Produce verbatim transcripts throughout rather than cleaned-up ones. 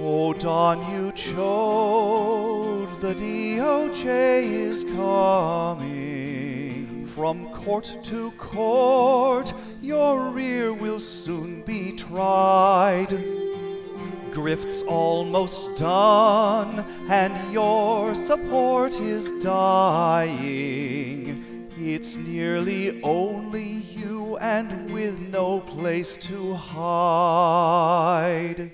O Don Uchode, the D O J is coming. From court to court, your rear will soon be tried. Grift's almost done, and your support is dying. It's nearly only you, and with no place to hide.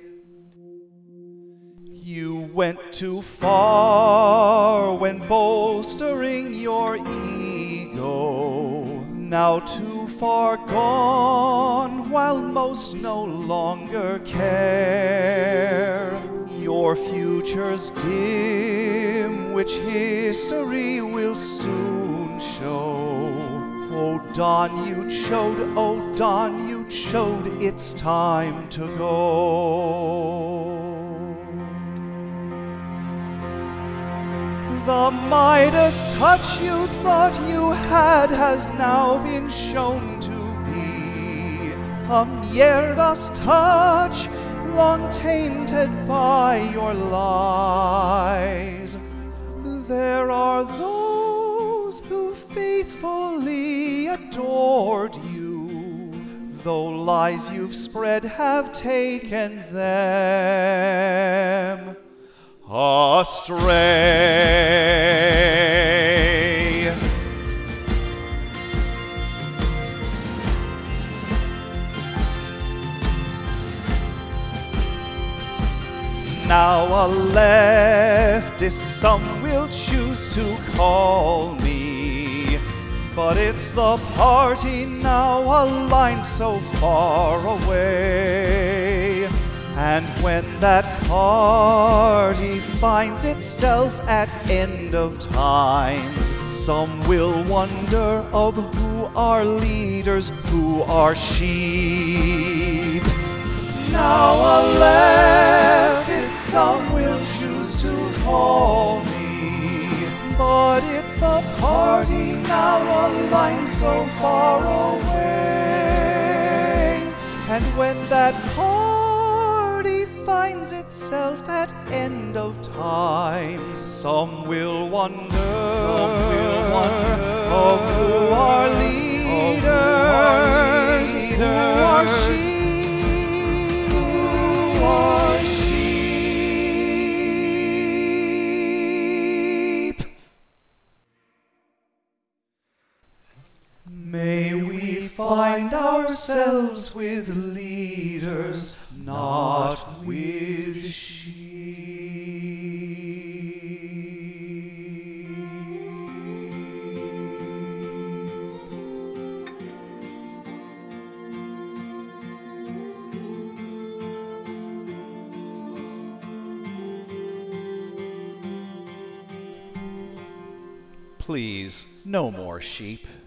You went too far when bolstering your ego. Now too far gone, while most no longer care. Your future's dim, which history will soon show. Oh Don Uchode, oh Don Uchode, it's time to go. The Midas touch you thought you had has now been shown to be a Mierdas touch, long tainted by your lies. There are those who faithfully adored you, though lies you've spread have taken them astray. Now a leftist some will choose to call me, but it's the party now aligned so far away. And when that party finds itself at end of time, some will wonder of who are leaders, who are sheep. Now a leftist some will choose to call me, but it's the party now aligned so far away. And when that party finds itself at end of time, some will wonder, some will wonder of who are leaders, who are sheep, who are sheep. May we find ourselves with leaders, not with sheep. Please, no more sheep.